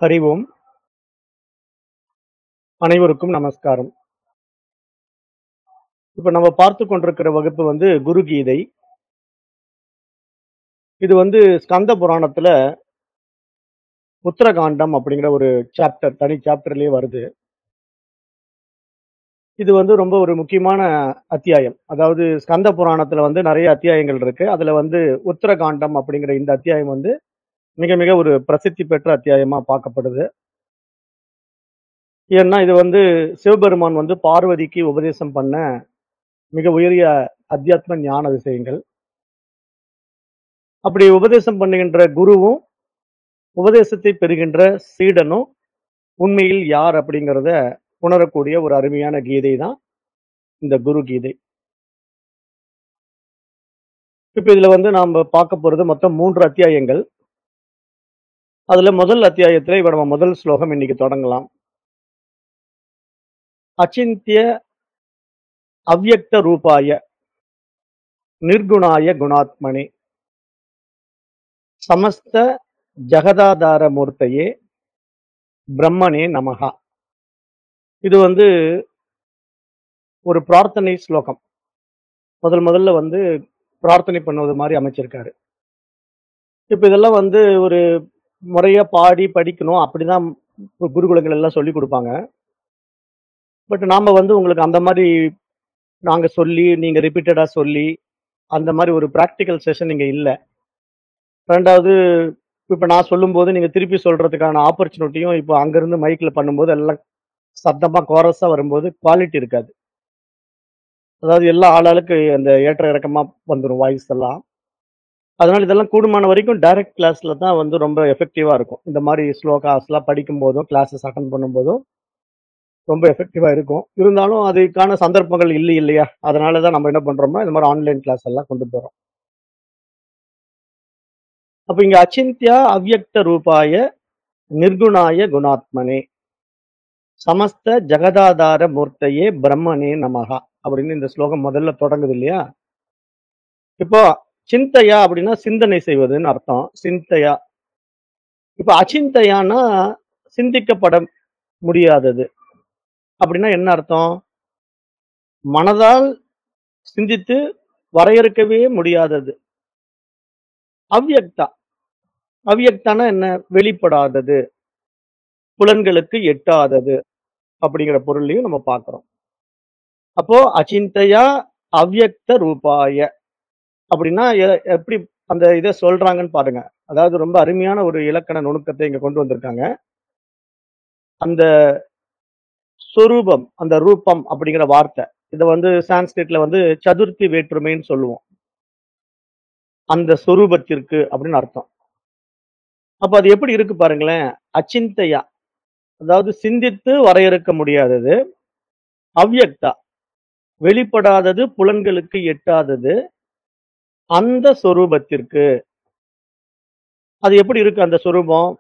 ஹரி ஓம். அனைவருக்கும் நமஸ்காரம். இப்ப நம்ம பார்த்துக் கொண்டிருக்கிற வகுப்பு குரு கீதை. இது ஸ்கந்த புராணத்துல உத்தரகாண்டம் அப்படிங்கிற ஒரு சாப்டர், தனி சாப்டர்லயே வருது. இது ரொம்ப ஒரு முக்கியமான அத்தியாயம். அதாவது ஸ்கந்த புராணத்துல நெறைய அத்தியாயங்கள் இருக்கு. அதுல உத்தரகாண்டம் அப்படிங்கிற இந்த அத்தியாயம் மிக மிக ஒரு பிரசித்தி பெற்ற அத்தியாயமா பார்க்கப்படுது. ஏன்னா இது சிவபெருமான் பார்வதிக்கு உபதேசம் பண்ண மிக உயரிய அத்தியாத்ம ஞான விஷயங்கள். அப்படி உபதேசம் பண்ணுகின்ற குருவும் உபதேசத்தை பெறுகின்ற சீடனும் உண்மையில் யார் அப்படிங்கிறத உணரக்கூடிய ஒரு அருமையான கீதை தான் இந்த குரு கீதை. இப்ப இதுல நாம பார்க்க போறது மொத்தம் 3 அத்தியாயங்கள். அதுல முதல் அத்தியாயத்துல இப்ப நம்ம முதல் ஸ்லோகம் இன்னைக்கு தொடங்கலாம். அச்சிந்திய அவ்யக்த ரூபாய நிர்குணாய குணாத்மனே சமஸ்த ஜகதாதார மூர்த்தையே பிரம்மனே நமஹா. இது ஒரு பிரார்த்தனை ஸ்லோகம். முதல்ல பிரார்த்தனை பண்ணுவது மாதிரி அமைச்சிருக்காரு. இப்ப இதெல்லாம் ஒரு முறையா பாடி படிக்கணும். அப்படிதான் குருகுலங்கள் எல்லாம் சொல்லிக் குடுப்பாங்க. பட் நாம உங்களுக்கு அந்த மாரி நாங்க சொல்லி, நீங்க ரிப்பீட்டடா சொல்லி, அந்த மாரி ஒரு பிராக்டிகல் செஷன் இங்க இல்ல. 2வது இப்ப நான் சொல்லும்போது நீங்க திருப்பி சொல்றதுக்கான ஆப்பர்ச்சுனிட்டியும் இப்ப அங்கிருந்து மைக்ல பண்ணும்போது எல்லாம் சத்தமா கோரஸா வரும்போது குவாலிட்டி இருக்காது. அதாவது எல்லா ஆளாளுக்கு அந்த ஏற்ற இறக்கமா வந்துரும் வாய்ஸ் எல்லாம். அதனால இதெல்லாம் கூடுமான வரைக்கும் டைரக்ட் கிளாஸ்ல தான் ரொம்ப எஃபெக்டிவா இருக்கும். இந்த மாரி ஸ்லோகாஸ்லாம் படிக்கும்போதும், கிளாஸஸ் அட்டெண்ட் பண்ணும்போதும் ரொம்ப எஃபெக்டிவா இருக்கும். இருந்தாலும் அதுக்கான சந்தர்ப்பங்கள் இல்லையா? அதனால தான் நம்ம என்ன பண்றோம்னா, இந்த மாரி ஆன்லைன் கிளாஸ் எல்லாம் கொண்டு போறோம். அப்ப இங்க அச்சிந்த்யா அவ்யக்த ரூபாய நிர்குணாய குணாத்மனே சமஸ்த ஜகதாதார மூர்த்தையே பிரம்மனே நமஹா அப்படின்னு இந்த ஸ்லோகம் முதல்ல தொடங்குது இல்லையா? இப்போ சிந்தையா அப்படின்னா சிந்தனை செய்வதுன்னு அர்த்தம். சிந்தையா. இப்ப அச்சிந்தையான்னா சிந்திக்கப்பட முடியாதது. அப்படின்னா என்ன அர்த்தம்? மனதால் சிந்தித்து வரையறுக்கவே முடியாதது. அவ்யக்தா. அவ்யக்தான்னா என்ன? வெளிப்படாதது, புலன்களுக்கு எட்டாதது அப்படிங்கிற பொருளையும் நம்ம பார்க்கிறோம். அப்போ அச்சிந்தையா அவ்யக்த ரூபாய அப்படின்னா எப்படி அந்த இதை சொல்றாங்கன்னு பாருங்க. அதாவது ரொம்ப அருமையான ஒரு இலக்கண நுணுக்கத்தை இங்க கொண்டு வந்திருக்காங்க. அந்த சொரூபம், அந்த ரூபம் அப்படிங்கிற வார்த்தை. இதை சான்ஸ்கிரிட்ல சதுர்த்தி வேற்றுமைன்னு சொல்லுவோம். அந்த சொரூபத்திற்கு அப்படின்னு அர்த்தம். அப்ப அது எப்படி இருக்கு பாருங்களேன். அச்சிந்தையா அதாவது சிந்தித்து வரையறுக்க முடியாதது. அவ்யக்தா வெளிப்படாதது, புலன்களுக்கு எட்டாதது. அந்த சொரூபத்திற்கு அது எப்படி இருக்கு அந்த சொரூபம்?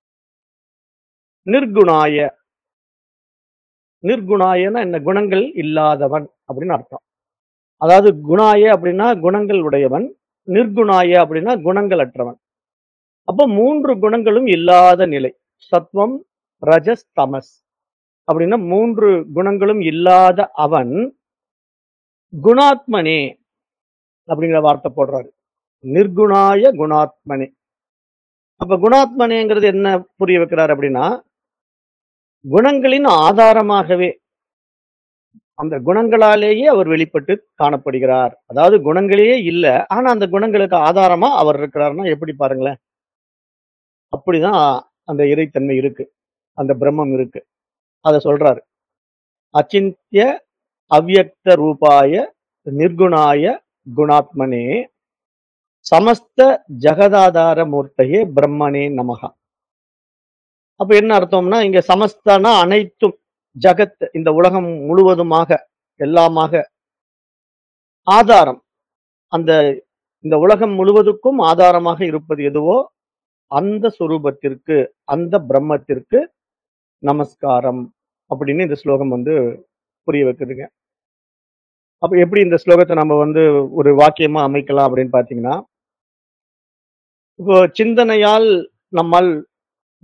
நிர்குணாய. நிர்குணாயன்னா என்ன? குணங்கள் இல்லாதவன் அப்படின்னு அர்த்தம். அதாவது குணாய அப்படின்னா குணங்கள் உடையவன். நிர்குணாய அப்படின்னா குணங்கள் அற்றவன். அப்போ 3 குணங்களும் இல்லாத நிலை. சத்வம், ரஜஸ், தமஸ் அப்படின்னா 3 குணங்களும் இல்லாத அவன் குணாத்மனே அப்படிங்கிற வார்த்தை போடுறாரு. நிர்குணாய குணாத்மனே. அப்ப குணாத்மனேங்கிறது என்ன புரிய வைக்கிறார் அப்படின்னா, குணங்களின் ஆதாரமாகவே அந்த குணங்களாலேயே அவர் வெளிப்பட்டு காணப்படுகிறார். அதாவது குணங்களே இல்ல. ஆனா அந்த குணங்களுக்கு ஆதாரமா அவர் இருக்கிறார்னா எப்படி பாருங்களேன். அப்படிதான் அந்த இறைத்தன்மை இருக்கு. அந்த பிரம்மம் இருக்கு. அத சொல்றாரு. அச்சிந்த்ய அவ்யக்த ரூபாய நிர்குணாய குணாத்மனே சமஸ்த ஜகதாதார மூர்த்தையே பிரம்மனே நமஹா. அப்ப என்ன அர்த்தம்னா, இங்க சமஸ்தனா அனைத்தும், ஜகத் இந்த உலகம் முழுவதுமாக, எல்லாமாக, ஆதாரம் அந்த இந்த உலகம் முழுவதுக்கும் ஆதாரமாக இருப்பது எதுவோ அந்த சொரூபத்திற்கு, அந்த பிரம்மத்திற்கு நமஸ்காரம் அப்படின்னு இந்த ஸ்லோகம் புரிய வைக்குதுங்க. அப்ப எப்படி இந்த ஸ்லோகத்தை நம்ம ஒரு வாக்கியமா அமைக்கலாம் அப்படின்னு பாத்தீங்கன்னா, இப்போ சிந்தனையால் நம்மால்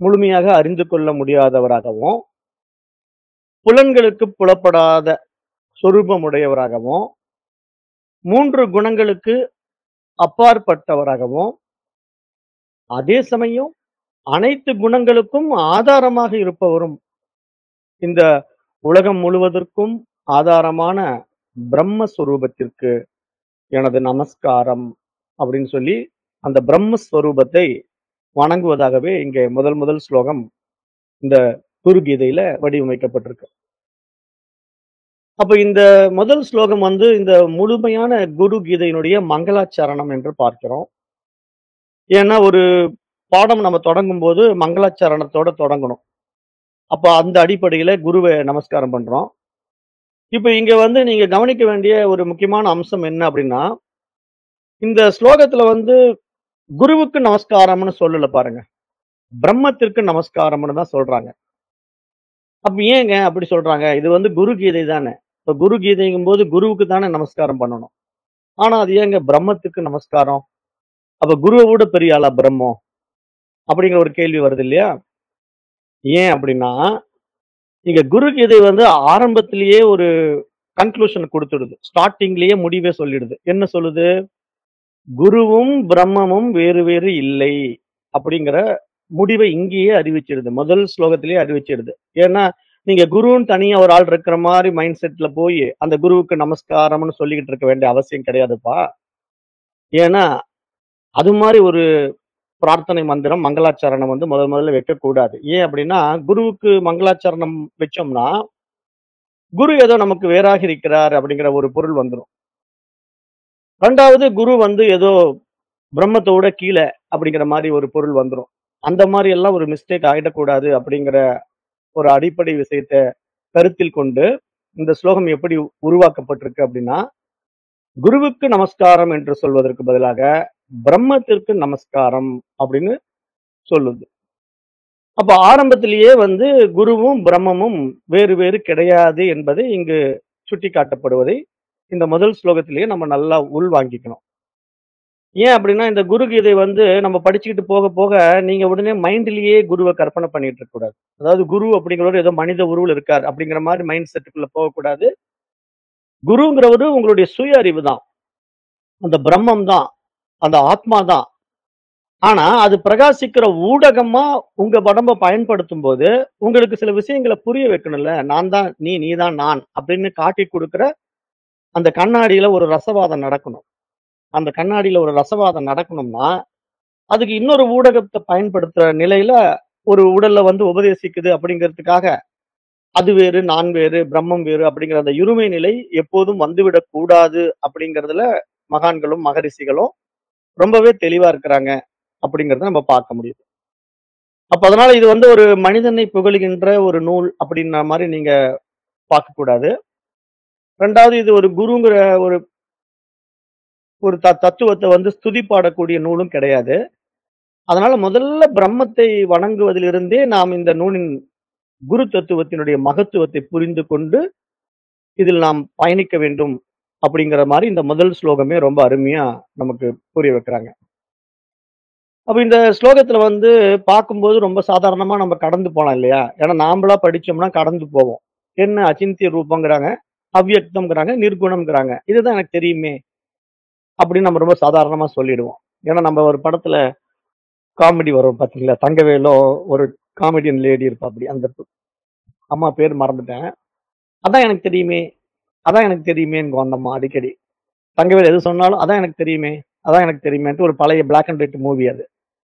முழுமையாக அறிந்து கொள்ள முடியாதவராகவும், புலன்களுக்கு புலப்படாத சொரூபமுடையவராகவும், 3 குணங்களுக்கு அப்பாற்பட்டவராகவும், அதே சமயம் அனைத்து குணங்களுக்கும் ஆதாரமாக இருப்பவரும், இந்த உலகம் முழுவதற்கும் ஆதாரமான பிரம்மஸ்வரூபத்திற்கு எனது நமஸ்காரம் அப்படின்னு சொல்லி, அந்த பிரம்மஸ்வரூபத்தை வணங்குவதாகவே இங்கே முதல் முதல் ஸ்லோகம் இந்த குரு கீதையில வடிவமைக்கப்பட்டிருக்கு. அப்ப இந்த முதல் ஸ்லோகம் வந்து இந்த முழுமையான குரு கீதையினுடைய மங்களாச்சரணம் என்று பார்க்கிறோம். ஏன்னா ஒரு பாடம் நம்ம தொடங்கும்போது மங்களாச்சரணத்தோட தொடங்கணும். அப்ப அந்த அடிப்படையில குருவ நமஸ்காரம் பண்றோம். இப்ப இங்க வந்து நீங்க கவனிக்க வேண்டிய ஒரு முக்கியமான அம்சம் என்ன அப்படின்னா, இந்த ஸ்லோகத்துல வந்து குருவுக்கு நமஸ்காரம்னு சொல்லல பாருங்க. பிரம்மத்திற்கு நமஸ்காரம்னு தான் சொல்றாங்க. அப்ப ஏங்க அப்படி சொல்றாங்க? இது வந்து குரு கீதை தானே. இப்ப குரு கீதைங்கும்போது குருவுக்கு தானே நமஸ்காரம் பண்ணணும். ஆனா அது ஏங்க பிரம்மத்துக்கு நமஸ்காரம்? அப்ப குருவ விட பெரிய ஆளா பிரம்மம்? அப்படிங்கிற ஒரு கேள்வி வருது இல்லையா? ஏன் அப்படின்னா, இங்க குரு கீதை வந்து ஆரம்பத்திலேயே ஒரு கன்க்ளூஷன் குடுத்துடுது. ஸ்டார்ட்டிங்லயே முடிவே சொல்லிடுது. என்ன சொல்லுது? குருவும், பிரம்மமும் வேறு வேறு இல்லை. அப்படிங்கிற முடிவை இங்கேயே அறிவிச்சிடுது. முதல் ஸ்லோகத்திலேயே அறிவிச்சிடுது. ஏன்னா, நீங்க குருன்னு தனியா ஒரு ஆள் இருக்கிற மாரி மைண்ட் செட்ல போயி, அந்த குருவுக்கு நமஸ்காரம்னு சொல்லிக்கிட்டு இருக்க வேண்டிய அவசியம் கிடையாதுப்பா. ஏன்னா, அது மாரி ஒரு பிரார்த்தனை மந்திரம், மங்களாச்சரணம் வந்து முதல்ல வைக்கக்கூடாது. ஏன் அப்படின்னா, குருவுக்கு மங்களாச்சரணம் வச்சோம்னா, குரு ஏதோ நமக்கு வேறாக இருக்கிறார் அப்படிங்கிற ஒரு பொருள் வந்துரும். 2வது குரு வந்து ஏதோ பிரம்மத்தோட கீழ அப்படிங்கிற மாரி ஒரு பொருள் வந்துரும். அந்த மாரி எல்லாம் ஒரு மிஸ்டேக் ஆயிடக்கூடாது அப்படிங்கிற ஒரு அடிப்படை விஷயத்த கருத்தில் கொண்டு, இந்த ஸ்லோகம் எப்படி உருவாக்கப்பட்டிருக்கு அப்படின்னா, குருவுக்கு நமஸ்காரம் என்று சொல்வதற்கு பதிலாக, பிரம்மத்திற்கு நமஸ்காரம் அப்படின்னு சொல்லுது. அப்ப ஆரம்பத்திலேயே வந்து குருவும், பிரம்மமும் வேறு வேறு கிடையாது என்பதை இங்கு சுட்டிக்காட்டப்படுவதை, இந்த முதல் ஸ்லோகத்திலேயே நம்ம நல்லா உள்வாங்கிக்கணும். ஏன் அப்படின்னா, இந்த குரு கீதை வந்து நம்ம படிச்சுக்கிட்டு போக போக, நீங்க உடனே மைண்ட்லயே குருவ கற்பனை பண்ணிட்டு இருக்கக்கூடாது. அதாவது குரு அப்படிங்கிறவரு ஏதோ மனித உருவுல இருக்கார் அப்படிங்கிற மாரி மைண்ட் செட்டுக்குள்ள போகக்கூடாது. குருங்கிறவரு உங்களுடைய சுய அறிவு தான். அந்த பிரம்மம் தான். அந்த ஆத்மா தான். ஆனா, அது பிரகாசிக்கிற ஊடகமா உங்க உடம்ப பயன்படுத்தும்போது, உங்களுக்கு சில விஷயங்கள புரிய வைக்கணும்ல. நான் தான் நீ, நீ தான் நான் அப்படின்னு காட்டிக் குடுக்கிற அந்த கண்ணாடியில ஒரு ரசவாதம் நடக்கணும். அந்த கண்ணாடியில ஒரு ரசவாதம் நடக்கணும்னா, அதுக்கு இன்னொரு ஊடகத்த பயன்படுத்துற நிலையில ஒரு உடல்ல வந்து உபதேசிக்குது அப்படிங்கிறதுக்காக, அது வேறு, நான் வேறு, பிரம்மம் வேறு அப்படிங்கிற அந்த இருமை நிலை எப்போதும் வந்துவிடக் கூடாது அப்படிங்கிறதுல மகான்களும், மகரிஷிகளும் ரொம்பவே தெளிவா இருக்கிறாங்க அப்படிங்கிறத நம்ம பார்க்க முடியுது. அப்ப அதனால இது வந்து ஒரு மனிதனை புகழுகின்ற ஒரு நூல் அப்படின்ற மாரி நீங்க பார்க்கக்கூடாது. 2வது இது ஒரு குருங்கிற ஒரு ஒரு தத்துவத்த வந்து ஸ்துதி பாடக்கூடிய நூலும் கிடையாது. அதனால முதல்ல பிரம்மத்தை வணங்குவதிலிருந்தே நாம் இந்த நூலின் குரு தத்துவத்தினுடைய மகத்துவத்தை புரிந்து கொண்டு, இதில் நாம் பயணிக்க வேண்டும் அப்படிங்கிற மாரி இந்த முதல் ஸ்லோகமே ரொம்ப அருமையா நமக்கு புரிய வைக்கிறாங்க. அப்ப இந்த ஸ்லோகத்துல வந்து பார்க்கும்போது ரொம்ப சாதாரணமா நம்ம கடந்து போலாம் இல்லையா? ஏன்னா நாம்பளா படிச்சோம்னா கடந்து போவோம். என்ன அச்சிந்திய ரூபங்கிறாங்க, அவ்யக்தம்ங்கிறாங்க, நிர்குணம்ங்கிறாங்க. இதுதான் எனக்கு தெரியுமே அப்படின்னு நம்ம ரொம்ப சாதாரணமா சொல்லிடுவோம். ஏன்னா நம்ம ஒரு படத்துல காமெடி வரும் பார்த்தீங்களா? தங்கவேலோ ஒரு காமெடியன் லேடி இருப்பாப்படி. அந்த அம்மா பேர் மறந்துட்டேன். அதான் எனக்கு தெரியுமே, அதான் எனக்கு தெரியுமேங்கும் அந்த அம்மா அடிக்கடி. தங்கவேலு எது சொன்னாலும் அதான் எனக்கு தெரியுமே, அதான் எனக்கு தெரியுமேன்ட்டு ஒரு பழைய பிளாக் அண்ட் ஒயிட் மூவி அது.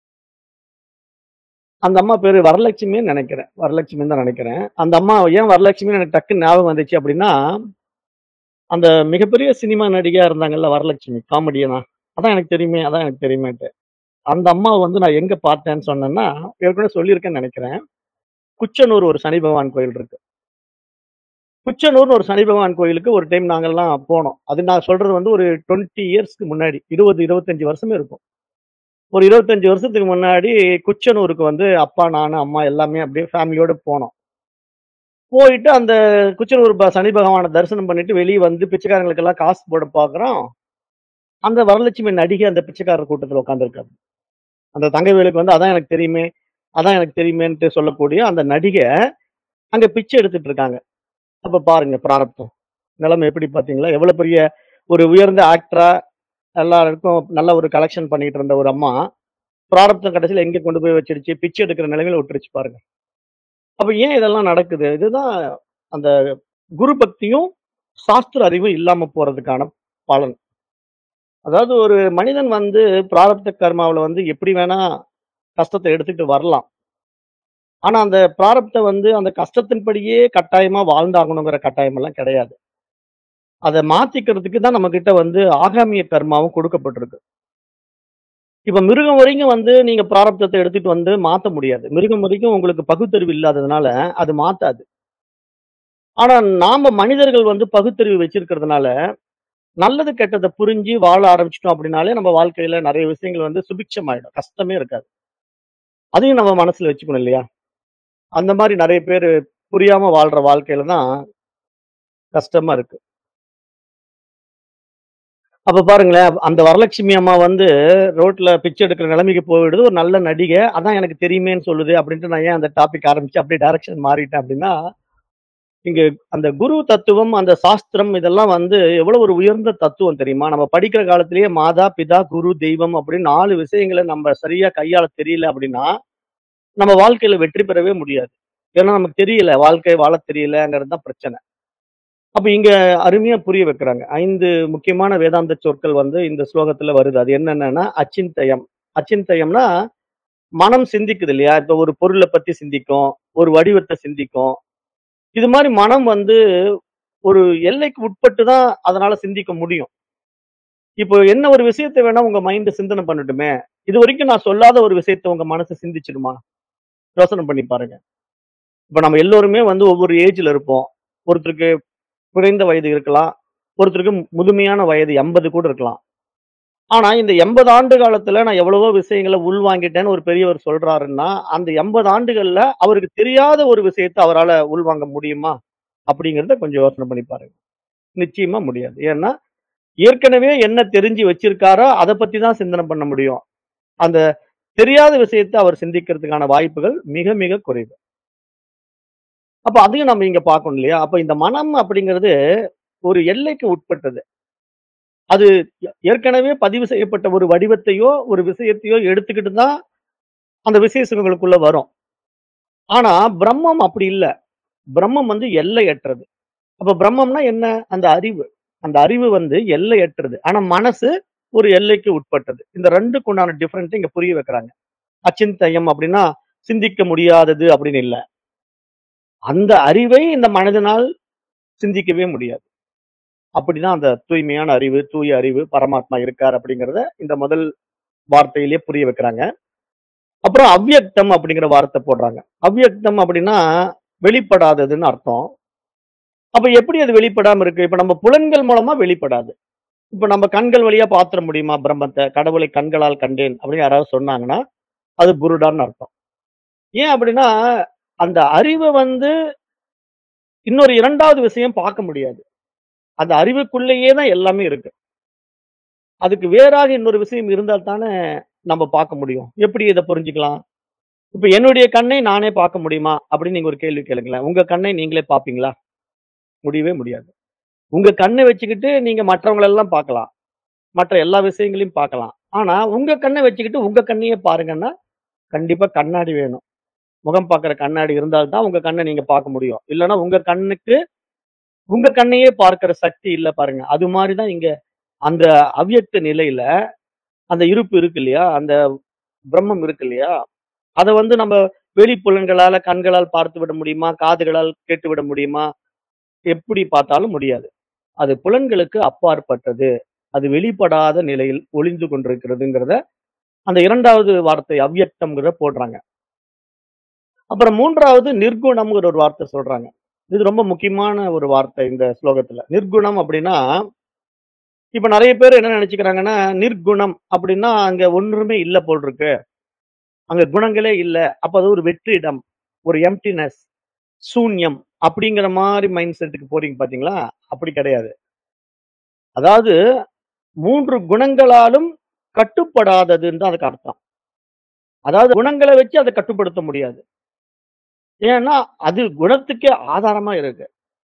அந்த அம்மா பேரு வரலட்சுமின்னு நெனைக்கிறேன். வரலட்சுமின்னு தான் நெனைக்கிறேன். அந்த அம்மா ஏன் வரலட்சுமின்னு எனக்கு டக்குன்னு ஞாபகம் வந்துச்சு அப்டின்னா, அந்த மிகப்பெரிய சினிமா நடிகையா இருந்தாங்கல்ல வரலட்சுமி, காமெடியனா. அதான் எனக்கு தெரியுமே, அதான் எனக்கு தெரியுமேன்ட்டு. அந்த அம்மாவ வந்து நான் எங்க பார்த்தேன்னு சொன்னேன்னா, ஏற்கனவே சொல்லியிருக்கேன்னு நெனைக்கிறேன். குச்சனூர் ஒரு சனி பகவான் கோயில் இருக்கு. குச்சனூர்னு ஒரு சனி பகவான் கோயிலுக்கு ஒரு டைம் நாங்கலாம் போனோம். அது நான் சொல்றது வந்து ஒரு 20 இயர்ஸ்க்கு முன்னாடி. 20, 25 வருஷமே இருக்கும். ஒரு 25 வருஷத்துக்கு முன்னாடி குச்சனூருக்கு வந்து அப்பா, நானு, அம்மா எல்லாமே அப்படியே ஃபேமிலியோட போனோம். போயிட்டு அந்த குச்சனூர் சனி பகவான தரிசனம் பண்ணிட்டு வெளிய வந்து பிச்சைக்காரங்களுக்கெல்லாம் காசு போட பார்க்குறோம். அந்த வரலட்சுமி நடிகை அந்த பிச்சைக்காரர் கூட்டத்துல உட்கார்ந்திருக்காங்க. அந்த தங்கவேலுக்கு வந்து அதான் எனக்கு தெரியுமே, அதான் எனக்கு தெரியுமேன்ட்டு சொல்லக்கூடிய அந்த நடிகை அங்க பிச்சை எடுத்துட்டு இருக்காங்க. அப்ப பாருங்க பிராரப்தம். நிலைமை எப்படி பார்த்தீங்களா? எவ்வளவு பெரிய ஒரு உயர்ந்த ஆக்டரா எல்லாருக்கும் நல்ல ஒரு கலெக்ஷன் பண்ணிட்டு இருந்த ஒரு அம்மா, பிராரப்தம் கடைசியில எங்க கொண்டு போய் வச்சிருச்சு? பிச்சை எடுக்கிற நிலைமையில விட்டுருச்சு பாருங்க. அப்ப ஏன் இதெல்லாம் நடக்குது? இதுதான் அந்த குரு பக்தியும், சாஸ்திர அறிவும் இல்லாம போறதுக்கான பலன். அதாவது ஒரு மனிதன் வந்து பிராரப்த கர்மாவுல வந்து எப்படி வேணா கஷ்டத்த எடுத்துட்டு வரலாம். ஆனா அந்த பிராரப்தம் வந்து அந்த கஷ்டத்தின்படியே கட்டாயமா வாழ்ந்தாகணுங்கிற கட்டாயம் எல்லாம் கிடையாது. அத மாத்திக்கிறதுக்கு தான் நம்மகிட்ட வந்து ஆகாமிய கர்மாவும் குடுக்கப்பட்டிருக்கு. இப்ப மிருகம் வரைக்கும் வந்து நீங்க பிராரப்தத்த எடுத்துட்டு வந்து மாத்த முடியாது. மிருகம் வரைக்கும் உங்களுக்கு பகுத்தறிவு இல்லாததுனால, அது மாத்தாது. ஆனா நாம மனிதர்கள் வந்து பகுத்தறிவு வச்சிருக்கிறதுனால, நல்லது கெட்டத புரிஞ்சு வாழ ஆரம்பிச்சுட்டோம் அப்படின்னாலே, நம்ம வாழ்க்கையில நெறைய விஷயங்கள் வந்து சுபிட்சமாயிடும். கஷ்டமே இருக்காது. அதையும் நம்ம மனசுல வச்சுக்கணும் இல்லையா? அந்த மாரி நெறைய பேரு புரியாம வாழ்ற வாழ்க்கையில தான் கஷ்டமா இருக்கு. அப்ப பாருங்களேன், அந்த வரலட்சுமி அம்மா வந்து ரோட்ல பிச்சை எடுக்கிற நிலைமைக்கு போயிடுது. ஒரு நல்ல நடிகை. அதான் எனக்கு தெரியுமேன்னு சொல்லுது அப்படின்ட்டு நான் ஏன் அந்த டாபிக் ஆரம்பிச்சு அப்படியே டைரக்ஷன் மாறிட்டேன் அப்படின்னா, இங்க அந்த குரு தத்துவம், அந்த சாஸ்திரம் இதெல்லாம் வந்து எவ்வளவு ஒரு உயர்ந்த தத்துவம் தெரியுமா? நம்ம படிக்கிற காலத்திலேயே மாதா, பிதா, குரு, தெய்வம் அப்படின்னு 4 விஷயங்கள நம்ம சரியா கையாள தெரியல அப்படின்னா, நம்ம வாழ்க்கையில வெற்றி பெறவே முடியாது. ஏன்னா நமக்கு தெரியல. வாழ்க்கை வாழத் தெரியலங்கிறது தான் பிரச்சனை. அப்ப இங்க அருமையா புரிய வைக்கிறாங்க. 5 முக்கியமான வேதாந்த சொற்கள் வந்து இந்த ஸ்லோகத்துல வருது. அது என்னென்னன்னா, அச்சிந்தயம். அச்சிந்தயம்னா, மனம் சிந்திக்குது இல்லையா? இப்ப ஒரு பொருள பத்தி சிந்திக்கும். ஒரு வடிவத்த சிந்திக்கும். இது மாரி மனம் வந்து ஒரு எல்லைக்கு உட்பட்டு தான் அதனால சிந்திக்க முடியும். இப்போ என்ன ஒரு விஷயத்த வேணா உங்க மைண்ட் சிந்தனை பண்ணட்டுமே. இதுவரைக்கும் நான் சொல்லாத ஒரு விஷயத்த உங்க மனசு சிந்திச்சிடுமா? யோசனை பண்ணி பாருங்க. இப்ப நம்ம எல்லோருமே வந்து ஒவ்வொரு ஏஜ்ல இருப்போம். ஒருத்தருக்கு குறைந்த வயது இருக்கலாம். ஒருத்தருக்கு முதுமையான வயது 80 கூட இருக்கலாம். ஆனா, இந்த 80 ஆண்டு காலத்துல நான் எவ்வளவோ விஷயங்கள உள்வாங்கிட்டேன்னு ஒரு பெரியவர் சொல்றாருன்னா, அந்த 80 ஆண்டுகள்ல அவருக்கு தெரியாத ஒரு விஷயத்த அவரால உள்வாங்க முடியுமா? அப்படிங்கிறத கொஞ்சம் யோசனை பண்ணி பாருங்க. நிச்சயமா முடியாது. ஏன்னா, ஏற்கனவே என்ன தெரிஞ்சு வச்சிருக்காரோ, அத பத்தி தான் சிந்தனை பண்ண முடியும். அந்த தெரியாத விஷயத்த அவர் சிந்திக்கிறதுக்கான வாய்ப்புகள் மிக, மிக குறைவு. அப்ப அதையும் நம்ம இங்க பார்க்கணும் இல்லையா? அப்ப இந்த மனம் அப்படிங்கிறது ஒரு எல்லைக்கு உட்பட்டது. அது ஏற்கனவே பதிவு செய்யப்பட்ட ஒரு வடிவத்தையோ, ஒரு விஷயத்தையோ எடுத்துக்கிட்டு தான் அந்த விசேஷங்களுக்குள்ள வரும். ஆனா, பிரம்மம் அப்படி இல்ல. பிரம்மம் வந்து எல்லையற்றது. அப்ப பிரம்மம்னா என்ன? அந்த அறிவு. அந்த அறிவு வந்து எல்லையற்றது. ஆனா மனசு ஒரு எல்லைக்கு உட்பட்டது. இந்த 2க்கு உண்டான டிஃபரெண்ட் இங்க புரிய வைக்கிறாங்க. அச்சிந்தயம் அப்படின்னா, சிந்திக்க முடியாதது அப்படின்னு இல்ல. அந்த அறிவை இந்த மனதினால் சிந்திக்கவே முடியாது. அப்படிதான் அந்த தூய்மையான அறிவு, தூய அறிவு, பரமாத்மா இருக்கார் அப்படிங்கிறத இந்த முதல் வார்த்தையிலேயே புரிய வைக்கிறாங்க. அப்புறம் அவ்யக்தம் அப்படிங்கிற வார்த்தை போடுறாங்க. அவ்யக்தம் அப்படின்னா வெளிப்படாததுன்னு அர்த்தம். அப்ப எப்படி அது வெளிப்படாம இருக்கு? இப்ப நம்ம புலன்கள் மூலமா வெளிப்படாது. இப்ப நம்ம கண்கள் வழியா பாத்துற முடியுமா பிரம்மத்த? கடவுளை கண்களால் கண்டேன் அப்படின்னு யாராவது சொன்னாங்கன்னா, அது புருடான்னு அர்த்தம். ஏன் அப்படின்னா, அந்த அறிவ வந்து இன்னொரு 2வது விஷயம் பார்க்க முடியாது. அந்த அறிவுக்குள்ளேயே தான் எல்லாமே இருக்கு. அதுக்கு வேறாக இன்னொரு விஷயம் இருந்தா தானே நம்ம பார்க்க முடியும். எப்படி இத புரிஞ்சுக்கலாம்? இப்ப என்னுடைய கண்ணை நானே பார்க்க முடியுமா? அப்படின்னு நீங்க ஒரு கேள்வி கேளுங்களேன். உங்க கண்ணை நீங்களே பார்ப்பீங்களா? முடியவே முடியாது. உங்க கண்ண வச்சுக்கிட்டு நீங்க மற்றவங்கள எல்லாம் பார்க்கலாம். மற்ற எல்லா விஷயங்களையும் பார்க்கலாம். ஆனா, உங்க கண்ண வச்சுக்கிட்டு உங்க கண்ணையே பாருங்கன்னா, கண்டிப்பா கண்ணாடி வேணும். முகம் பார்க்கிற கண்ணாடி இருந்தால் தான் உங்க கண்ண நீங்க பார்க்க முடியும். இல்லன்னா உங்க கண்ணுக்கு உங்க கண்ணையே பார்க்கிற சக்தி இல்ல பாருங்க. அது மாரி தான் இங்க அந்த அவ்யக்த நிலையில அந்த இருப்பு இருக்கு இல்லையா? அந்த பிரம்மம் இருக்கு இல்லையா? அத வந்து நம்ம வெளி புலன்களால கண்களால் பார்த்து விட முடியுமா? காதுகளால் கேட்டு விட முடியுமா? எப்படி பார்த்தாலும் முடியாது. அது புலன்களுக்கு அப்பாற்பட்டது. அது வெளிப்படாத நிலையில் ஒளிந்து கொண்டிருக்கிறதுங்கிறத, அந்த 2வது வார்த்தை அவ்யக்தம்ங்கிறத போடுறாங்க. அப்புறம் 3வது நிர்குணம்ங்கிற ஒரு வார்த்தை சொல்றாங்க. இது ரொம்ப முக்கியமான ஒரு வார்த்தை இந்த ஸ்லோகத்துல. நிர்குணம் அப்படின்னா, இப்ப நெறைய பேர் என்ன நெனச்சுக்கிறாங்கன்னா, நிர்குணம் அப்படின்னா, அங்க ஒண்ணுமே இல்ல போல இருக்கு. அங்க குணங்களே இல்ல. அப்ப அது ஒரு வெற்றிடம். ஒரு எம்ப்டினஸ், சூன்யம் அப்படிங்கிற மாரி மைண்ட் செட்டுக்கு போறீங்க பார்த்தீங்களா? அப்படி கிடையாது. அதாவது 3 குணங்களாலும் கட்டுப்படாததுன்னு தான் அதுக்கு அர்த்தம். அதாவது குணங்கள வச்சு அத கட்டுப்படுத்த முடியாது. ஏன்னா, அது குணத்துக்கே ஆதாரமா இருக்கு.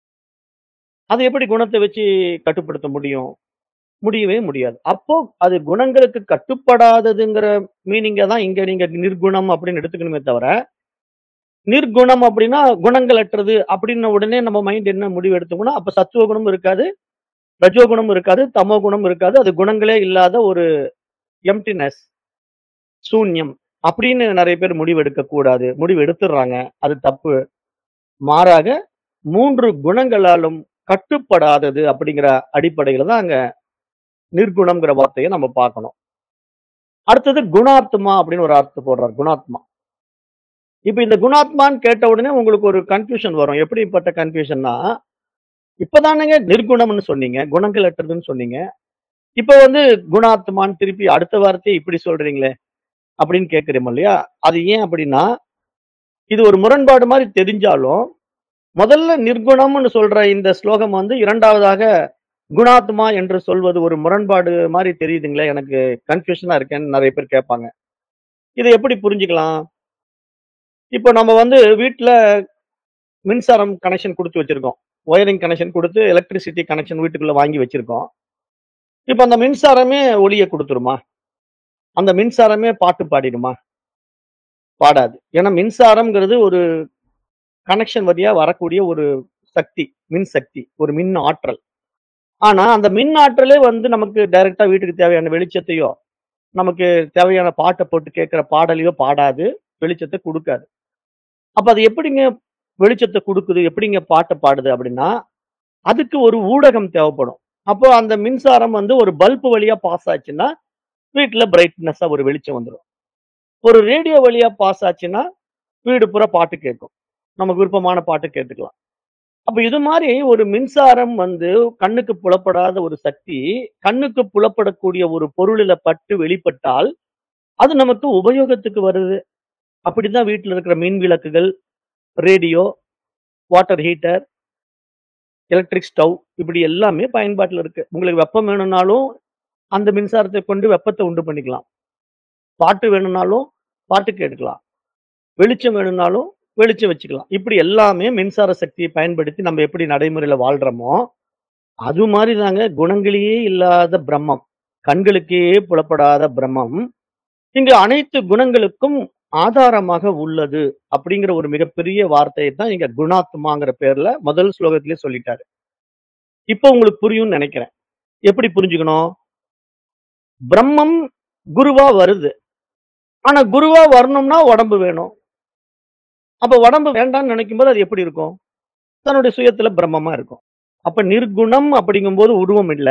அது எப்படி குணத்த வச்சு கட்டுப்படுத்த முடியும்? முடியவே முடியாது. அப்போ அது குணங்களுக்கு கட்டுப்படாததுங்கிற மீனிங்க தான் இங்க நீங்க நிர்குணம் அப்படின்னு எடுத்துக்கணுமே தவிர, நிர்குணம் அப்படின்னா குணங்களற்றது அப்படின்ன உடனே நம்ம மைண்ட் என்ன முடிவு எடுத்துக்கணும், அப்ப சத்துவ குணமும் இருக்காது, ரஜோ குணமும் இருக்காது, தமோ குணமும் இருக்காது. அது குணங்களே இல்லாத ஒரு எம்ப்டினஸ், சூன்யம் அப்படின்னு நெறைய பேர் முடிவு எடுக்கக் கூடாது. முடிவு எடுத்துடுறாங்க. அது தப்பு. மாறாக 3 குணங்களாலும் கட்டுப்படாதது அப்படிங்கிற அடிப்படையில தான் அங்க நிர்குணம்ங்கிற வார்த்தைய நம்ம பார்க்கணும். அடுத்தது குணாத்மா அப்படின்னு ஒரு அர்த்தம் போடுறார். குணாத்மா. இப்ப இந்த குணாத்மான்னு கேட்ட உடனே உங்களுக்கு ஒரு கன்ஃப்யூஷன் வரும். எப்படிப்பட்ட கன்ஃப்யூஷன்னா, இப்பதானங்க நிர்குணம்னு சொன்னீங்க. குணங்கள் அற்றதுன்னு சொன்னீங்க. இப்ப வந்து குணாத்மான்னு திருப்பி அடுத்த வார்த்தைய இப்படி சொல்றீங்களே! அப்படின்னு கேட்கிறோம் இல்லையா? அது ஏன் அப்படின்னா, இது ஒரு முரண்பாடு மாரி தெரிஞ்சாலும், முதல்ல நிர்குணம்னு சொல்ற இந்த ஸ்லோகம் வந்து 2வதாக குணாத்மா என்று சொல்வது ஒரு முரண்பாடு மாரி தெரியுதுங்களே! எனக்கு கன்ஃப்யூஷனா இருக்கேன்னு நெறைய பேர் கேட்பாங்க. இத எப்படி புரிஞ்சுக்கலாம்? இப்போ நம்ம வந்து வீட்ல மின்சாரம் கனெக்ஷன் குடுத்து வச்சிருக்கோம். வயரிங் கனெக்ஷன் குடுத்து எலக்ட்ரிசிட்டி கனெக்ஷன் வீட்டுக்குள்ள வாங்கி வச்சிருக்கோம். இப்ப அந்த மின்சாரமே ஒலிய குடுத்துருமா? அந்த மின்சாரமே பாட்டு பாடிடுமா? பாடாது. ஏன்னா மின்சாரம்ங்கிறது ஒரு கனெக்ஷன் வழியா வரக்கூடிய ஒரு சக்தி, மின் சக்தி, ஒரு மின் ஆற்றல். ஆனா அந்த மின் ஆற்றலே வந்து நமக்கு டைரக்ட்டா வீட்டுக்கு தேவையான வெளிச்சத்தையோ, நமக்கு தேவையான பாட்ட போட்டு கேட்கிற பாடலையோ பாடாது, வெளிச்சத்த குடுக்காது. அப்ப அது எப்படிங்க வெளிச்சத்த குடுக்குது? எப்படிங்க பாட்ட பாடுது? அப்படின்னா, அதுக்கு ஒரு ஊடகம் தேவைப்படும். அப்போ அந்த மின்சாரம் வந்து ஒரு பல்ப் வழியா பாஸ் ஆச்சுன்னா, வீட்ல பிரைட்னஸா ஒரு வெளிச்சம் வந்துரும். ஒரு ரேடியோ வழியா பாஸ் ஆச்சுன்னா, வீடு பூரா பாட்டு கேட்கும். நமக்கு விருப்பமான பாட்டு கேட்டுக்கலாம். அப்ப இது மாரி ஒரு மின்சாரம் வந்து கண்ணுக்கு புலப்படாத ஒரு சக்தி, கண்ணுக்கு புலப்படக்கூடிய ஒரு பொருளில பட்டு வெளிப்பட்டால், அது நமக்கு உபயோகத்துக்கு வருது. அப்படிதான் வீட்ல இருக்கிற மின் விளக்குகள், radio, water heater, electric stove இப்படி எல்லாமே பயன்பாட்டுல இருக்கு. உங்களுக்கு வெப்பம் வேணும்னாலும், அந்த மின்சாரத்த கொண்டு வெப்பத்த உண்டு பண்ணிக்கலாம். பாட்டு வேணும்னாலும், பாட்டு கேட்டுக்கலாம். வெளிச்சம் வேணும்னாலும், வெளிச்சம் வச்சுக்கலாம். இப்படி எல்லாமே மின்சார சக்திய பயன்படுத்தி நம்ம எப்படி நடைமுறையில வாழ்றோமோ, அது மாரி தாங்க குணங்களே இல்லாத பிரம்மம். கண்களுக்கே புலப்படாத பிரம்மம், இங்கு அனைத்து குணங்களுக்கும் ஆதாரமாக உள்ளது. அப்படிங்கிற ஒரு மிகப்பெரிய வார்த்தைய தான் இங்க குணாத்மாங்கிற பேர்ல முதல் ஸ்லோகத்திலேயே சொல்லிட்டாரு. இப்ப உங்களுக்கு புரியும்னு நெனைக்கிறேன். எப்படி புரிஞ்சுக்கணும்? பிரம்மம் குருவா வருது. ஆனா குருவா வரணும்னா உடம்பு வேணும். அப்ப உடம்பு வேண்டான்னு நெனைக்கும்போது அது எப்படி இருக்கும்? தன்னுடைய சுயத்துல பிரம்மமா இருக்கும். அப்ப நிர்குணம் அப்படிங்கும்போது உருவம் இல்ல.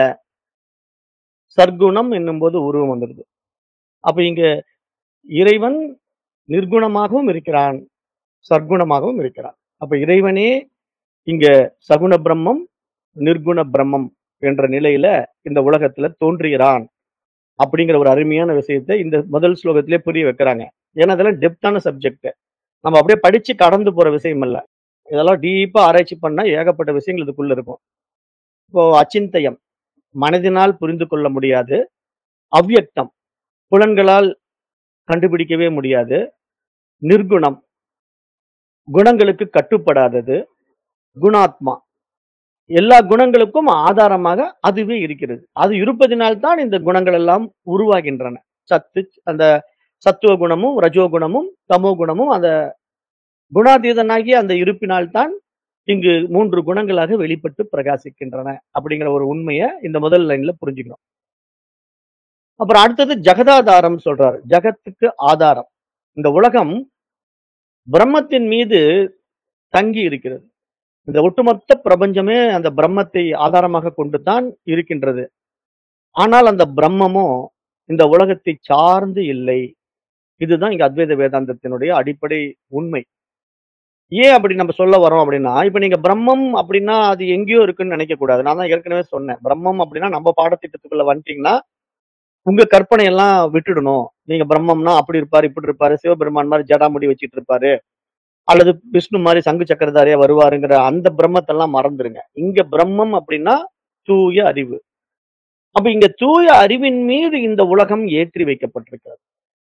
சற்குணம் என்னும்போது உருவம் வந்துருது. அப்ப இங்க இறைவன் நிர்குணமாகவும் இருக்கிறான், சற்குணமாகவும் இருக்கிறான். அப்ப இறைவனே இங்க சகுண பிரம்மம், நிர்குண பிரம்மம் என்ற நிலையில இந்த உலகத்துல தோன்றுகிறான். அப்படிங்கிற ஒரு அருமையான விஷயத்த இந்த முதல் ஸ்லோகத்திலே புரிய வைக்கிறாங்க. ஏன்னா இதெல்லாம் டெப்த்தான சப்ஜெக்ட். நம்ம அப்படியே படிச்சு கடந்து போற விஷயம் இல்ல. இதெல்லாம் டீப்பா ஆராய்ச்சி பண்ணா ஏகப்பட்ட விஷயங்கள் இதுக்குள்ள இருக்கும். இப்போ அச்சிந்தயம் மனதினால் புரிந்து கொள்ள முடியாது. அவ்யக்தம் புலன்களால் கண்டுபிடிக்கவே முடியாது. நிர்குணம் குணங்களுக்கு கட்டுப்படாதது. குணாத்மா எல்லா குணங்களுக்கும் ஆதாரமாக அதுவே இருக்கிறது. அது இருப்பதினால் தான் இந்த குணங்கள் எல்லாம் உருவாகின்றன. சத்து அந்த சத்துவ குணமும், ரஜோ குணமும், தமோ குணமும் அந்த குணாதீதனாகிய அந்த இருப்பினால் தான் இங்கு 3 குணங்களாக வெளிப்பட்டு பிரகாசிக்கின்றன. அப்படிங்கிற ஒரு உண்மைய இந்த முதல் லைன்ல புரிஞ்சுக்கணும். அப்புறம் அடுத்தது ஜகதாதாரம் சொல்றாரு. ஜகத்துக்கு ஆதாரம். இந்த உலகம் பிரம்மத்தின் மீது தங்கி இருக்கிறது. இந்த ஒட்டுமொத்த பிரபஞ்சமே அந்த பிரம்மத்தை ஆதாரமாக கொண்டு தான் இருக்கின்றது. ஆனால் அந்த பிரம்மமோ இந்த உலகத்தை சார்ந்து இல்லை. இதுதான் இங்க அத்வைத வேதாந்தத்தினுடைய அடிப்படை உண்மை. ஏன் அப்படி நம்ம சொல்ல வரோம் அப்படின்னா, இப்ப நீங்க பிரம்மம் அப்படின்னா அது எங்கேயோ இருக்குன்னு நினைக்கக் கூடாது. நான் தான் ஏற்கனவே சொன்னேன். பிரம்மம் அப்படின்னா நம்ம பாடத்திட்டத்துக்குள்ள வந்துட்டீங்கன்னா, உங்க கற்பனை எல்லாம் விட்டுடணும். நீங்க பிரம்மம்னா அப்படி இருப்பாரு, இப்படி இருப்பாரு, சிவபெருமான் மாரி ஜடாமுடி வச்சுட்டு இருப்பாரு. அல்லது விஷ்ணு மாரி சங்கு சக்கரதாரியா வருவாருங்கிற அந்த பிரம்மத்தெல்லாம் மறந்துருங்க. இங்க பிரம்மம் அப்படின்னா தூய அறிவு. அப்ப இங்க தூய அறிவின் மீது இந்த உலகம் ஏற்றி வைக்கப்பட்டிருக்கிறது.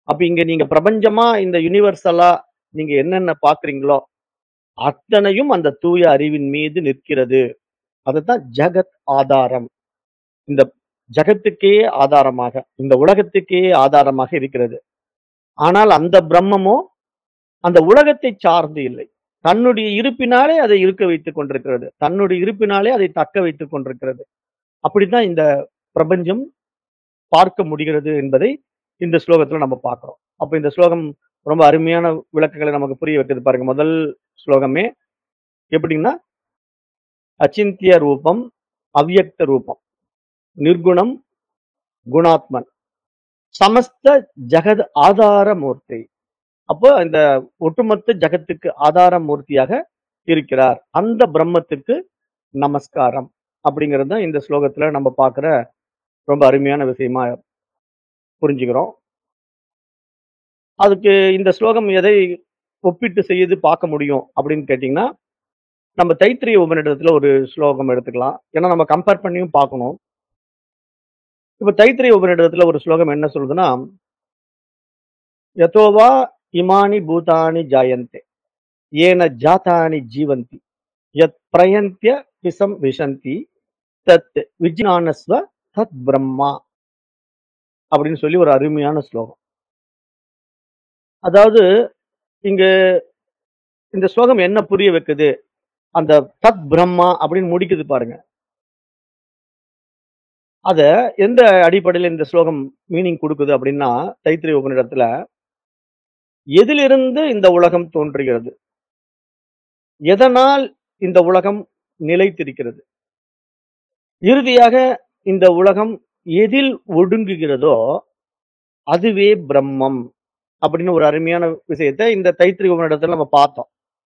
அப்ப இங்க நீங்க பிரபஞ்சமா இந்த யுனிவர்சலா நீங்க என்னென்ன பார்க்குறீங்களோ, அத்தனையும் அந்த தூய அறிவின் மீது நிற்கிறது. அதுதான் ஜகத் ஆதாரம். இந்த ஜகத்துக்கே ஆதாரமாக, இந்த உலகத்துக்கே ஆதாரமாக இருக்கிறது. ஆனால் அந்த பிரம்மமோ, அந்த உலகத்தை சார்ந்து இல்லை. தன்னுடைய இருப்பினாலே அதை இருக்க வைத்துக் கொண்டிருக்கிறது. தன்னுடைய இருப்பினாலே அதை தக்க வைத்துக் கொண்டிருக்கிறது. அப்படித்தான் இந்த பிரபஞ்சம் பார்க்க முடிகிறது என்பதை இந்த ஸ்லோகத்துல நம்ம பார்க்கிறோம். அப்ப இந்த ஸ்லோகம் ரொம்ப அருமையான விளக்கங்களை நமக்கு புரிய வைக்குது பாருங்க. முதல் ஸ்லோகமே எப்படின்னா, அச்சிந்திய ரூபம், அவ்யக்த ரூபம், நிர்குணம், குணாத்மன், சமஸ்த ஜகத் ஆதார மூர்த்தி. அப்போ இந்த ஒட்டுமொத்த ஜகத்துக்கு ஆதார மூர்த்தியாக இருக்கிறார். அந்த பிரம்மத்துக்கு நமஸ்காரம். அப்படிங்கிறது தான் இந்த ஸ்லோகத்துல நம்ம பார்க்கிற ரொம்ப அருமையான விஷயமா புரிஞ்சுக்கிறோம். அதுக்கு இந்த ஸ்லோகம் எதை ஒப்பிட்டு செய்து பார்க்க முடியும் அப்படின்னு கேட்டீங்கன்னா, நம்ம தைத்திரிய உபநிடதத்துல ஒரு ஸ்லோகம் எடுத்துக்கலாம். ஏன்னா நம்ம கம்பேர் பண்ணியும் பார்க்கணும். இப்ப தைத்திரிய உபநிடதத்துல ஒரு ஸ்லோகம் என்ன சொல்லுதுன்னா, யதோவா இமானி பூதானி ஜாயந்தே ஏன ஜாதானி ஜீவந்தி யத் பிரயந்திய விசம் விஷந்தி தத் விஜ்ஞானஸ்வ தத் பிரம்மா அப்படின்னு சொல்லி ஒரு அருமையான ஸ்லோகம். அதாவது இங்க இந்த ஸ்லோகம் என்ன புரிய வைக்குது? அந்த தத் பிரம்மா அப்படின்னு முடிக்குது பாருங்க. அத எந்த அடிப்படையில இந்த ஸ்லோகம் மீனிங் குடுக்குது அப்படின்னா, தைத்திரிய உபநிடத்துல எதிலிருந்து இந்த உலகம் தோன்றுகிறது? எதனால் இந்த உலகம் நிலைத்திருக்கிறது? இறுதியாக இந்த உலகம் எதில் ஒடுங்குகிறதோ, அதுவே பிரம்மம். அப்படின்னு ஒரு அருமையான விஷயத்த இந்த தைத்திரிய உபநிடதத்துல நம்ம பார்த்தோம்.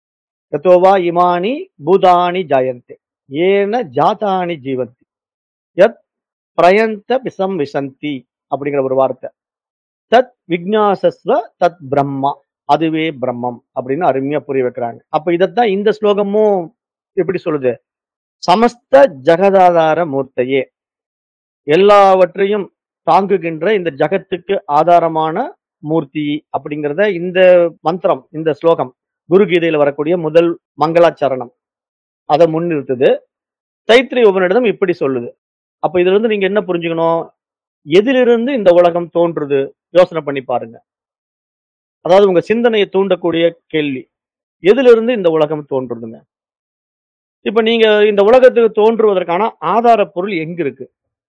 யதோவா இமானி பூதானி ஜாயந்தே ஏன ஜாதானி ஜீவந்தி யத் பிரயந்த விசம் விசந்தி அப்படிங்கிற ஒரு வார்த்தை. தத் விக்ஞாசஸ்வ தத் பிரம்மா. அதுவே பிரம்மம் அப்படின்னு அருமையா புரிய வைக்கிறாங்க. அப்ப இதத்தான் இந்த ஸ்லோகமும் எப்படி சொல்லுது? சமஸ்த ஜகதாதார மூர்த்தையே, எல்லாவற்றையும் தாங்குகின்ற இந்த ஜகத்துக்கு ஆதாரமான மூர்த்தி அப்படிங்கிறத இந்த மந்திரம், இந்த ஸ்லோகம் குரு கீதையில வரக்கூடிய முதல் மங்களாச்சரணம் அதை முன்னிறுத்துது. தைத்திரிய உபநிடதம் இப்படி சொல்லுது. அப்ப இதுல இருந்து நீங்க என்ன புரிஞ்சுக்கணும்? எதிலிருந்து இந்த உலகம் தோன்றுது? யோசனை பண்ணி பாருங்க. அதாவது உங்க சிந்தனையை தூண்டக்கூடிய கேள்வி. எதிலிருந்து இந்த உலகம் தோன்றுதுங்க? இப்ப நீங்க இந்த உலகத்துக்கு தோன்றுவதற்கான ஆதார பொருள் எங்க இருக்கு?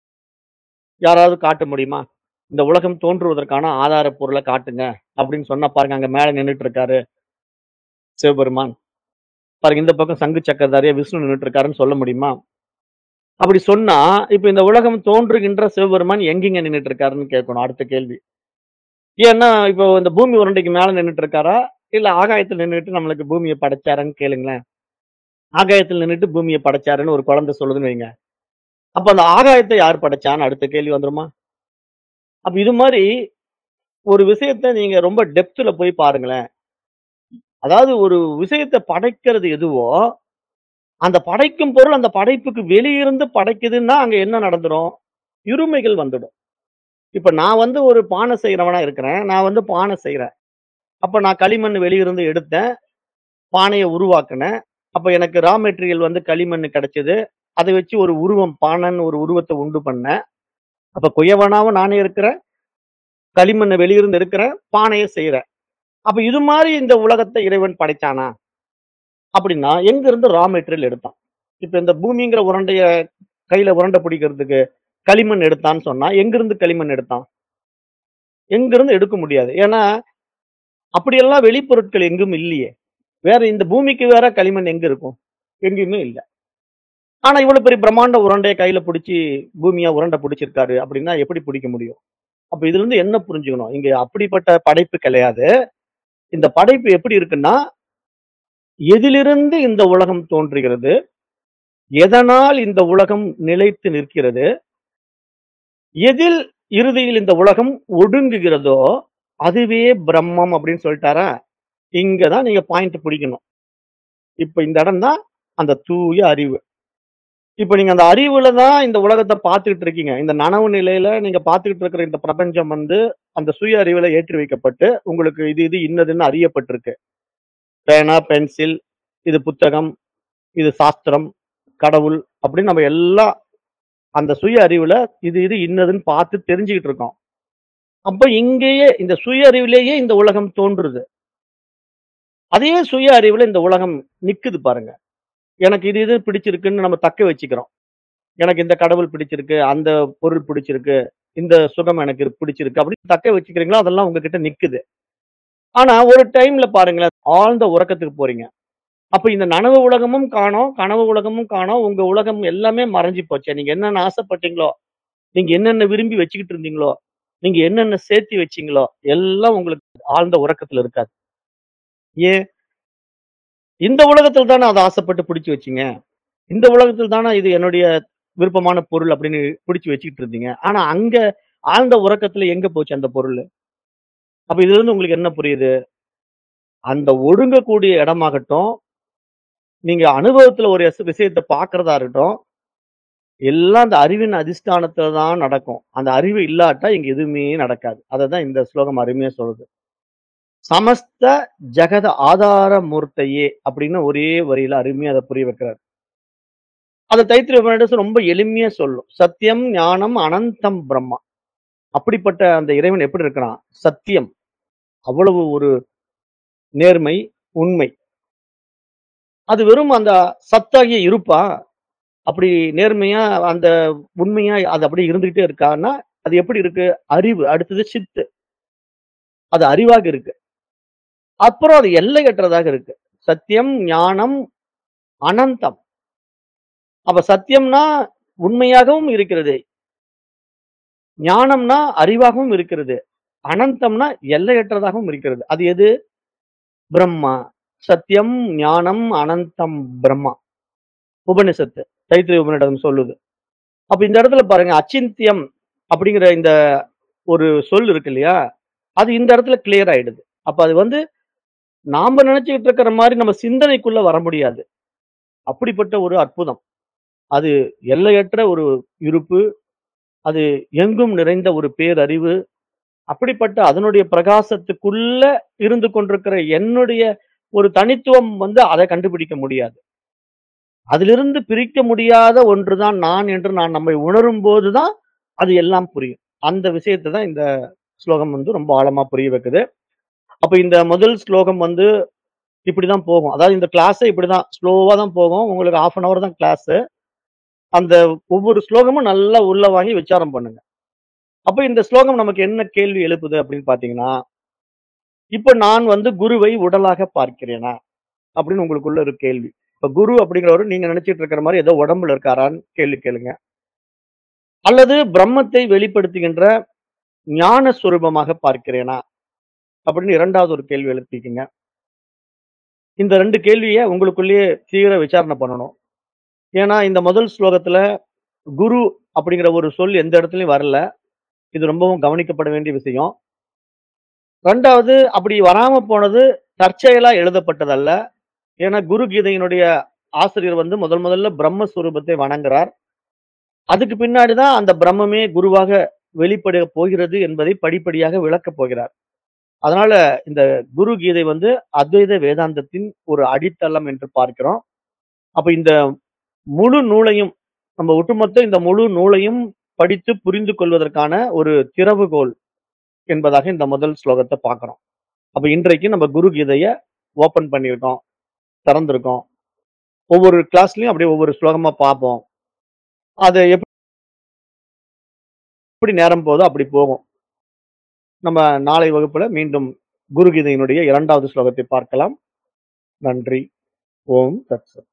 யாராவது காட்ட முடியுமா? இந்த உலகம் தோன்றுவதற்கான ஆதார பொருளை காட்டுங்க அப்படின்னு சொன்னா பாருங்க, அங்க மேல நின்னுட்டு இருக்காரு சிவபெருமான். பாருங்க இந்த பக்கம் சங்கு சக்கரதாரியா விஷ்ணு நின்னுட்டு இருக்காருன்னு சொல்ல முடியுமா? அப்படி சொன்னா, இப்ப இந்த உலகம் தோன்றுகின்ற சிவபெருமான் எங்கேங்க நின்னுட்டு இருக்காருன்னு கேட்கணும் அடுத்த கேள்வி. ஏன்னா, இப்போ இந்த பூமி உருண்டைக்கு மேல நின்னுட்டு இருக்காரா? இல்ல ஆகாயத்துல நின்னுட்டு நம்மளுக்கு பூமிய படைச்சாரான்னு கேளுங்களேன். ஆகாயத்துல நின்னுட்டு பூமிய படைச்சாருன்னு ஒரு குழந்தை சொல்லுதுன்னு வைங்க. அப்ப அந்த ஆகாயத்த யார் படைச்சான்னு அடுத்த கேள்வி வந்துருமா? அப்ப இது மாரி ஒரு விஷயத்த நீங்க ரொம்ப டெப்த்ல போய் பாருங்களேன். அதாவது ஒரு விஷயத்த படைக்கிறது எதுவோ, அந்த படைக்கும் பொருள் அந்த படைப்புக்கு வெளியிருந்து படைக்குதுன்னா, அங்க என்ன நடந்துரும்? இருமைகள் வந்துடும். இப்ப நான் வந்து ஒரு பானை செய்றவனா இருக்கிறேன். நான் வந்து பானை செய்றேன். அப்ப நான் களிமண் வெளியிருந்து எடுத்தேன். பானைய உருவாக்குனேன். அப்ப எனக்கு ரா மெட்டீரியல் வந்து களிமண்ணு கிடைச்சது. அத வச்சு ஒரு உருவம் பானைன்னு ஒரு உருவத்த உண்டு பண்ணேன். அப்ப குயவனாவும் நானே இருக்கிறேன். களிமண்ண வெளியிருந்து எடுக்கிறேன். பானைய செய்றேன். அப்ப இது மாரி இந்த உலகத்த இறைவன் படைச்சானா? அப்படின்னா எங்கிருந்து ரா மெட்டீரியல் எடுத்தான்? இப்ப இந்த பூமிங்கிற உருண்டைய கையில உருண்டை பிடிக்கிறதுக்கு களிமண் எடுத்தான்னு சொன்னா, எங்கிருந்து களிமண் எடுத்தான்? எங்கிருந்து எடுக்க முடியாது. ஏன்னா, அப்படியெல்லாம் வெளிப்பொருட்கள் எங்கும் இல்லையே. வேற இந்த பூமிக்கு வேற களிமண் எங்க இருக்கும்? எங்கேயுமே இல்ல. ஆனா இவ்வளவு பெரிய பிரம்மாண்ட உருண்டைய கையில புடிச்சு, பூமியா உருண்டை புடிச்சிருக்காரு அப்படின்னா எப்படி புடிக்க முடியும்? அப்ப இதுல இருந்து என்ன புரிஞ்சுக்கணும்? இங்க அப்படிப்பட்ட படைப்பு கிடையாது. இந்த படைப்பு எப்படி இருக்குன்னா, எதிலிருந்து இந்த உலகம் தோன்றுகிறது? எதனால் இந்த உலகம் நிலைத்து நிற்கிறது? எதில் இறுதியில் இந்த உலகம் ஒடுங்குகிறதோ, அதுவே பிரம்மம் அப்படின்னு சொல்லிட்டாரா? இங்க தான் நீங்க பாயிண்ட் பிடிக்கணும். இப்ப இந்த இடம் தான் அந்த தூய அறிவு. இப்ப நீங்க அந்த அறிவுல தான் இந்த உலகத்த பார்த்துக்கிட்டு இருக்கீங்க. இந்த நனவு நிலையில நீங்க பார்த்துக்கிட்டு இருக்கிற இந்த பிரபஞ்சம் வந்து அந்த சுய அறிவுல ஏற்றி வைக்கப்பட்டு, உங்களுக்கு இது இது இன்னதுன்னு அறியப்பட்டிருக்கு. பேனா, பென்சில், இது புத்தகம், இது சாஸ்திரம், கடவுள் அப்படின்னு நம்ம எல்லாம் அந்த சுய அறிவுல இது இது இன்னதுன்னு பார்த்து தெரிஞ்சுகிட்டு இருக்கோம். அப்ப இங்கேயே இந்த சுய அறிவிலேயே இந்த உலகம் தோன்றுது. அதே சுய அறிவுல இந்த உலகம் நிக்குது பாருங்க. எனக்கு இது இது பிடிச்சிருக்குன்னு நம்ம தக்க வச்சுக்கிறோம். எனக்கு இந்த கடவுள் பிடிச்சிருக்கு, அந்த பொருள் பிடிச்சிருக்கு, இந்த சுகம் எனக்கு பிடிச்சிருக்கு அப்படின்னு தக்க வச்சுக்கிறீங்களோ, அதெல்லாம் உங்ககிட்ட நிக்குது. ஆனா ஒரு டைம்ல பாருங்களேன், ஆழ்ந்த உறக்கத்துக்கு போறீங்க. அப்ப இந்த நனவு உலகமும் காணோம், கனவு உலகமும் காணோம். உங்க உலகம் எல்லாமே மறைஞ்சு போச்சே. நீங்க என்னென்ன ஆசைப்பட்டீங்களோ, நீங்க என்னென்ன விரும்பி வச்சுக்கிட்டு இருந்தீங்களோ, நீங்க என்னென்ன சேர்த்து வச்சீங்களோ, எல்லாம் உங்களுக்கு ஆழ்ந்த உறக்கத்துல இருக்காது. ஏன்? இந்த உலகத்துல தானே அத ஆசைப்பட்டு பிடிச்சு வச்சீங்க. இந்த உலகத்துல தானே இது என்னுடைய விருப்பமான பொருள் அப்படின்னு பிடிச்சு வச்சுக்கிட்டு இருந்தீங்க. ஆனா அங்க ஆழ்ந்த உறக்கத்துல எங்க போச்சு அந்த பொருளு? அப்ப இதிலிருந்து உங்களுக்கு என்ன புரியுது? அந்த ஒடுங்கக்கூடிய இடமாகட்டும், நீங்க அனுபவத்துல ஒரு விஷயத்த பார்க்கிறதா இருக்கட்டும், எல்லாம் அந்த அறிவின் அதிஷ்டானத்துல தான் நடக்கும். அந்த அறிவு இல்லாட்டா இங்க எதுவுமே நடக்காது. அததான் இந்த ஸ்லோகம் அருமையா சொல்லுது. "சமஸ்த ஜகத ஆதார மூர்த்தயே" அப்படின்னு ஒரே வரியில அருமையா அத புரிய வைக்கிறார். அத தைத்திரிய உபநிடதம் ரொம்ப எளிமையா சொல்லும். "சத்யம் ஞானம் அனந்தம் பிரம்மா." அப்படிப்பட்ட அந்த இறைவன் எப்படி இருக்கிறான்? சத்தியம். அவ்வளவு ஒரு நேர்மை, உண்மை. அது வெறும் அந்த சத்தாகிய இருப்பா? அப்படி நேர்மையா, அந்த உண்மையா அது அப்படியே இருந்துகிட்டே இருக்கான்னா, அது எப்படி இருக்கு? அறிவு. அடுத்தது சித்து. அது அறிவாக இருக்கு. அப்புறம் அது எல்லையற்றதாக இருக்கு. சத்தியம், ஞானம், அனந்தம். அப்ப சத்தியம்னா உண்மையாகவும் இருக்கிறது. ஞானம்னா அறிவாகவும் இருக்கிறது. அனந்தம்னா எல்லையற்றதாகவும் இருக்கிறது. அது எது? பிரம்மா. சத்தியம், ஞானம், அனந்தம் பிரம்மா. உபனிஷத்து. தைத்திரிய உபநிடதம் சொல்லுது. அப்ப இந்த இடத்துல பாருங்க, அச்சிந்தியம் அப்படிங்கிற இந்த ஒரு சொல் இருக்கு இல்லையா? அது இந்த இடத்துல கிளியர் ஆயிடுது. அப்ப அது வந்து நாம நினைச்சுக்கிட்டு இருக்கிற மாரி நம்ம சிந்தனைக்குள்ள வர முடியாது. அப்படிப்பட்ட ஒரு அற்புதம். அது எல்லையற்ற ஒரு இருப்பு. அது எங்கும் நிறைந்த ஒரு பேரறிவு. அப்படிப்பட்ட அதனுடைய பிரகாசத்துக்குள்ள இருந்து கொண்டிருக்கிற என்னுடைய ஒரு தனித்துவம் வந்து அத கண்டுபிடிக்க முடியாது. அதிலிருந்து பிரிக்க முடியாத ஒன்றுதான் நான் என்று நான் நம்மை உணரும்போது தான் அது எல்லாம் புரியும். அந்த விஷயத்த தான் இந்த ஸ்லோகம் வந்து ரொம்ப ஆழமா புரிய வைக்குது. அப்ப இந்த முதல் ஸ்லோகம் வந்து இப்படிதான் போகும். அதாவது இந்த கிளாஸே இப்படிதான் ஸ்லோவா தான் போகும். உங்களுக்கு 1/2 அன் ஹவர் தான் கிளாஸு. அந்த ஒவ்வொரு ஸ்லோகமும் நல்லா உள்ள வாங்கி விச்சாரம் பண்ணுங்க. அப்ப இந்த ஸ்லோகம் நமக்கு என்ன கேள்வி எழுப்புது அப்படின்னு பார்த்தீங்கன்னா, இப்ப நான் வந்து குருவை உடலாக பார்க்கிறேனா? அப்படின்னு உங்களுக்குள்ள ஒரு கேள்வி. இப்ப குரு அப்படிங்கிறவரு நீங்க நினைச்சிட்டு இருக்கிற மாரி ஏதோ உடம்புல இருக்காரான்னு கேள்வி கேளுங்க. அல்லது பிரம்மத்தை வெளிப்படுத்துகின்ற ஞான சொரூபமாக பார்க்கிறேனா? அப்படின்னு 2வது ஒரு கேள்வி எழுப்பிக்கங்க. இந்த 2 கேள்விய உங்களுக்குள்ளேயே தீவிர விசாரணை பண்ணணும். ஏன்னா இந்த முதல் ஸ்லோகத்துல குரு அப்படிங்கிற ஒரு சொல் எந்த இடத்துலயும் வரல. இது ரொம்பவும் கவனிக்கப்பட வேண்டிய விஷயம். 2வது அப்படி வராம போனது தற்செயலா எழுதப்பட்டதல்ல. ஏன்னா குரு கீதையினுடைய ஆசிரியர் வந்து முதல்ல பிரம்மஸ்வரூபத்தை வணங்குறார். அதுக்கு பின்னாடி தான் அந்த பிரம்மமே குருவாக வெளிப்பட போகிறது என்பதை படிப்படியாக விளக்கப் போகிறார். அதனால இந்த குரு கீதை வந்து அத்வைத வேதாந்தத்தின் ஒரு அடித்தளம் என்று பார்க்கிறோம். அப்ப இந்த முழு நூலையும் நம்ம ஒட்டுமொத்த இந்த முழு நூலையும் படித்து புரிந்து கொள்வதற்கான ஒரு திறவுகோல் என்பதாக இந்த முதல் ஸ்லோகத்த பார்க்கிறோம். அப்ப இன்றைக்கு நம்ம குரு கீதைய ஓப்பன் பண்ணியிருக்கோம், திறந்திருக்கோம். ஒவ்வொரு கிளாஸ்லயும் அப்படியே ஒவ்வொரு ஸ்லோகமா பார்ப்போம். அது எப்படி நேரம் போதோ அப்படி போகும். நம்ம நாளை வகுப்புல மீண்டும் குரு கீதையினுடைய 2வது ஸ்லோகத்தை பார்க்கலாம். நன்றி. ஓம் தத் சத்.